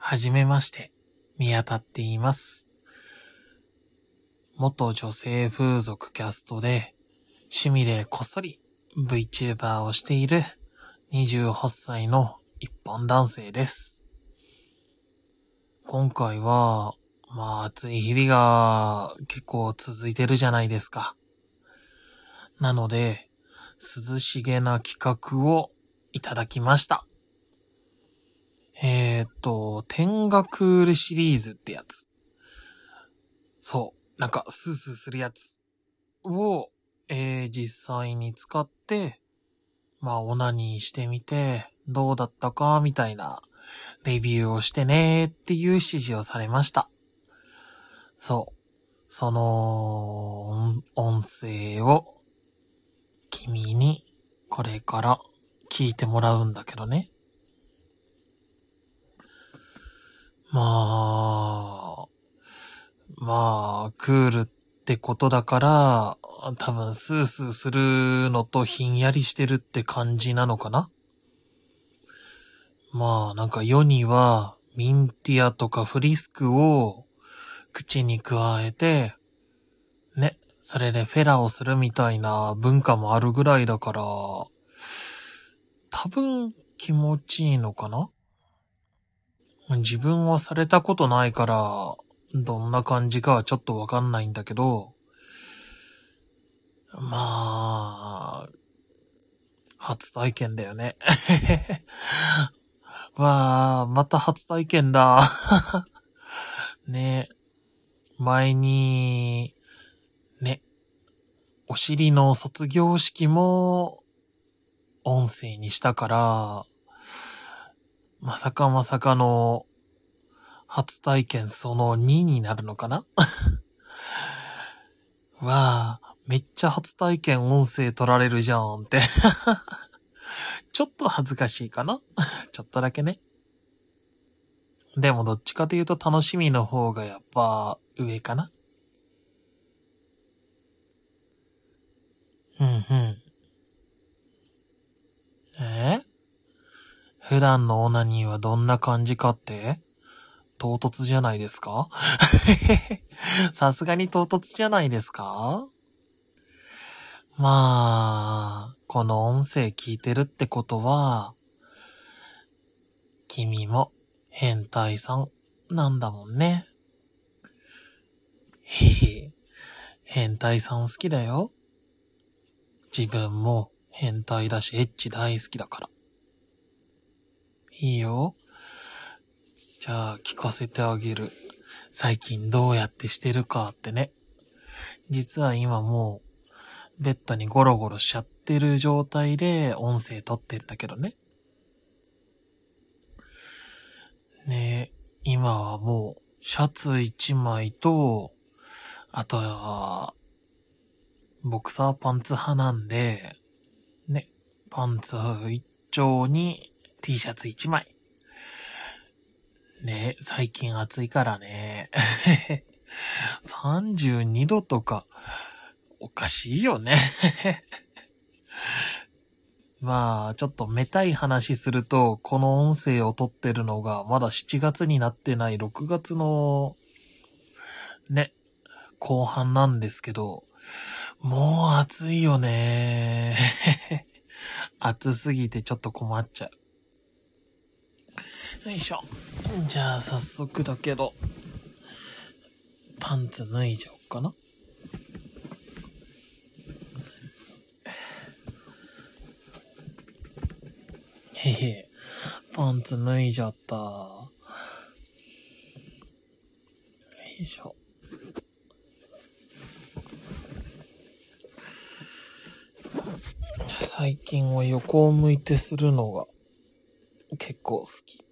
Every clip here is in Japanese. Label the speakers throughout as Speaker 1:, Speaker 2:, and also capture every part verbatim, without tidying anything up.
Speaker 1: はじめまして、宮田って言います。元女性風俗キャストで、趣味でこっそり VTuber をしているにじゅうはっさいの一般男性です。今回は、まあ暑い日々が結構続いてるじゃないですか。なので、涼しげな企画をいただきました。えーっと、天がクールシリーズってやつ。そう、なんかスースーするやつを、えー、実際に使って、まあオナニーしてみて、どうだったかみたいなレビューをしてねっていう指示をされました。そう。その、音声を君にこれから聞いてもらうんだけどね。まあ、まあ、クールってことだから、多分スースーするのとひんやりしてるって感じなのかな。まあ、なんか世にはミンティアとかフリスクを口に加えて、ね、それでフェラをするみたいな文化もあるぐらいだから、多分気持ちいいのかな。自分はされたことないから、どんな感じかはちょっとわかんないんだけど、まあ、初体験だよね。わあ、また初体験だ。ね、前に、ね、お尻の卒業式も音声にしたから、まさかまさかの初体験そのにになるのかな。わあ、めっちゃ初体験音声取られるじゃんって。ちょっと恥ずかしいかな。ちょっとだけね。でもどっちかというと楽しみの方がやっぱ上かな。うんうん。え？普段のオナニーはどんな感じかって？唐突じゃないですか？さすがに唐突じゃないですか？まあ、この音声聞いてるってことは、君も変態さんなんだもんね。へへ、変態さん好きだよ。自分も変態だしエッチ大好きだから。いいよ。じゃあ聞かせてあげる。最近どうやってしてるかってね。実は今もうベッドにゴロゴロしちゃってる状態で音声撮ってんだけどね。ねえ、今はもうシャツ一枚と、あとはボクサーパンツ派なんで、ね、パンツ一丁に T シャツ一枚。ね、最近暑いからね。さんじゅうにどとか、おかしいよね。まあ、ちょっとめたい話すると、この音声を撮ってるのが、まだしちがつになってないろくがつの、ね、後半なんですけど、もう暑いよね。暑すぎてちょっと困っちゃう。よいしょ。じゃあ、早速だけど、パンツ脱いじゃおうかな。へへ、パンツ脱いじゃった。よいしょ。最近は横を向いてするのが結構好き。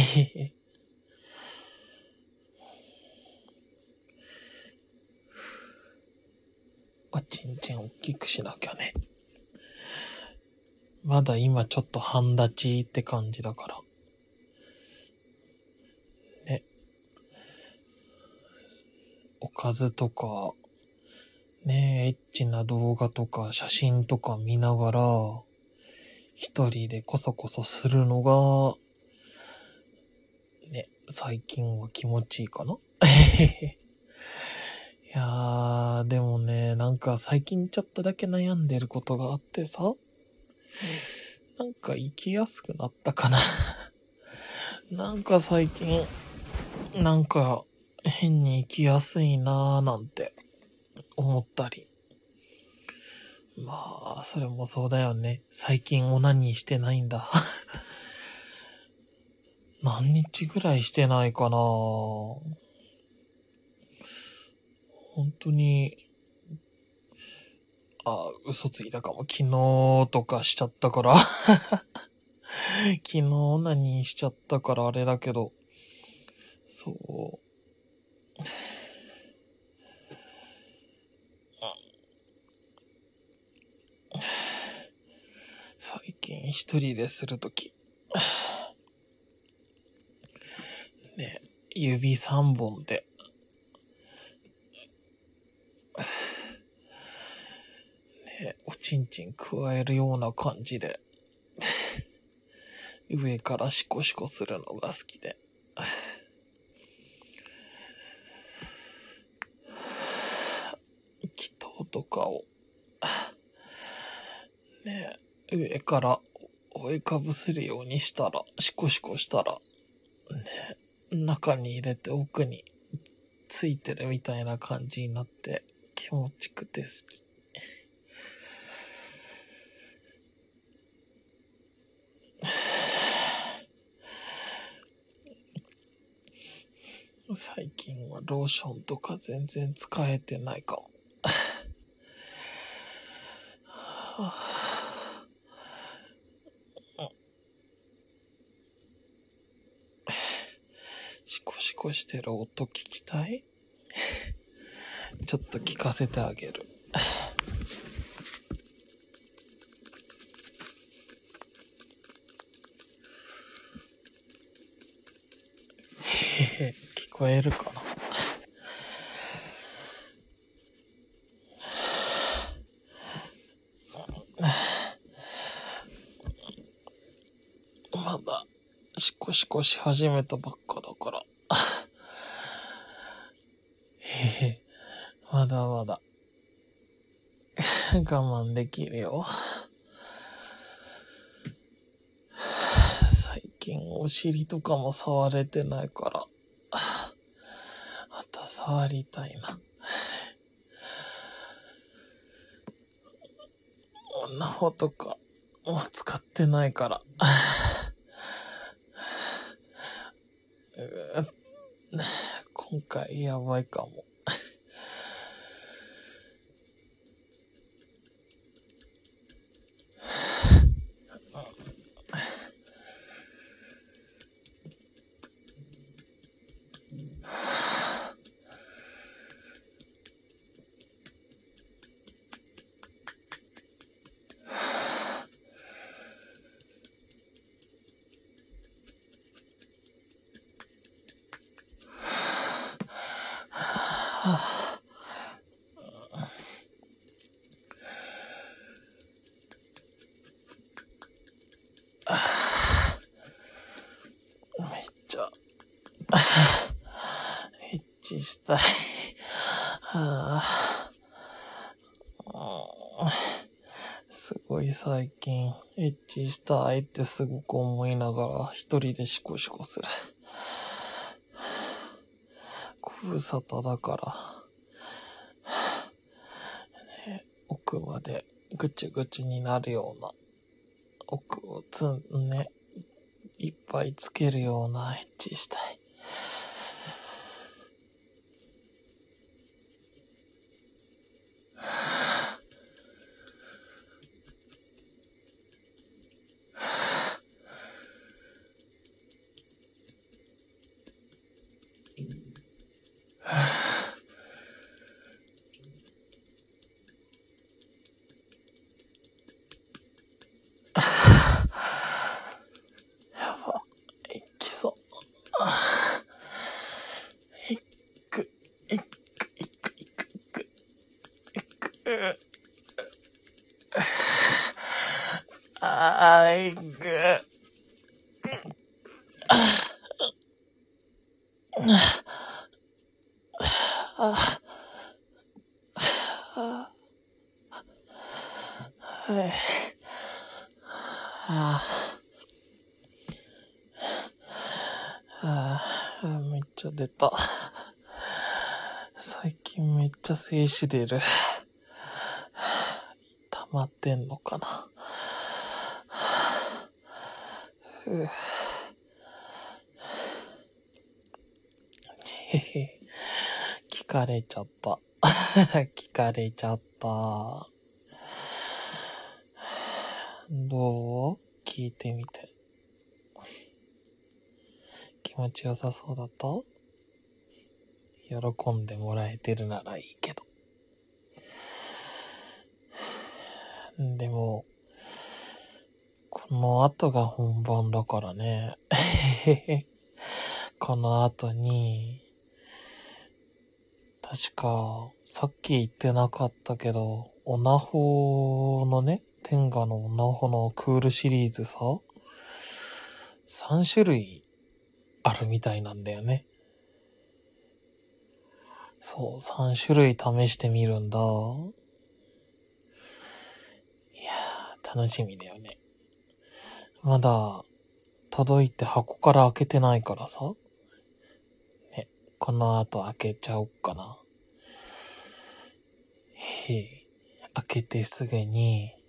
Speaker 1: おちんちん大きくしなきゃね。まだ今ちょっと半立ちって感じだから。ね。おかずとか、ねえ、エッチな動画とか写真とか見ながら、一人でコソコソするのが、 ね、最近は気持ちいいかな。いやー、でもね、なんか最近ちょっとだけ悩んでることがあってさ、なんか生きやすくなったかな。なんか最近、なんか変に生きやすいなーなんて思ったり。まあ、それもそうだよね。最近オナニーしてないんだ。何日ぐらいしてないかな。本当に、あ、嘘ついたかも。昨日とかしちゃったから。昨日オナニーしちゃったからあれだけど。そう。最近一人でするとき。ね、指三本で。ね、おちんちん加えるような感じで。上からシコシコするのが好きで。気筒とかを、ね、上から覆いかぶせるようにしたら、シコシコしたら、ね、中に入れて奥についてるみたいな感じになって気持ちくて好き。最近はローションとか全然使えてないかも。シコシコしてる音聞きたい？ちょっと聞かせてあげる。へへ、聞こえるかな？まだシコシコし始めたばっかだから。へへ、まだまだ我慢できるよ。最近お尻とかも触れてないから、また触りたいな。女穂とかもう使ってないから。今回やばいかも。めっちゃエッチしたい。はあ、すごい最近エッチしたいってすごく思いながら一人でシコシコする。ご無沙汰だから、ね、奥までぐちぐちになるような、奥をつんね、いっぱいつけるようなエッチしたい。やば、いきそう。いく、いく、いく、いく、いく、いく。あーいく。 あ、あ、はい。あ、あ、めっちゃ出た。最近めっちゃ静止出る。溜まってんのかな。ふぅ。へへ。聞かれちゃった。聞かれちゃった。どう？聞いてみて。気持ちよさそうだった？喜んでもらえてるならいいけど。でも、この後が本番だからね。この後に、確か、さっき言ってなかったけど、オナホのね、天下のオナホのクールシリーズさ、さん種類あるみたいなんだよね。そう、さん種類試してみるんだ。いやー、楽しみだよね。まだ、届いて箱から開けてないからさ。ね、この後開けちゃおっかな。へえ、開けてすぐに、